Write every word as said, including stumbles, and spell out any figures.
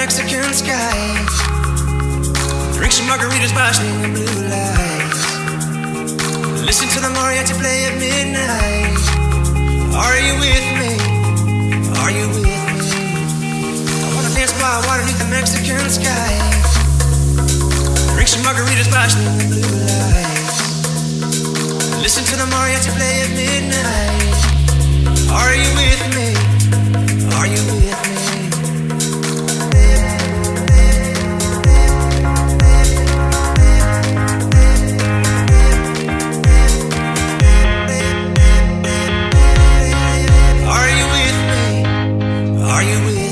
Mexican skies. Drink some margaritas watching the blue lights. Listen to the mariachi play at midnight. Are you with me? Are you with me? I wanna dance by water beneath the Mexican skies. Drink some margaritas watching the blue lights. Listen to the mariachi play at midnight. Are you with me? Are you with me? Are you with me? Are you with me?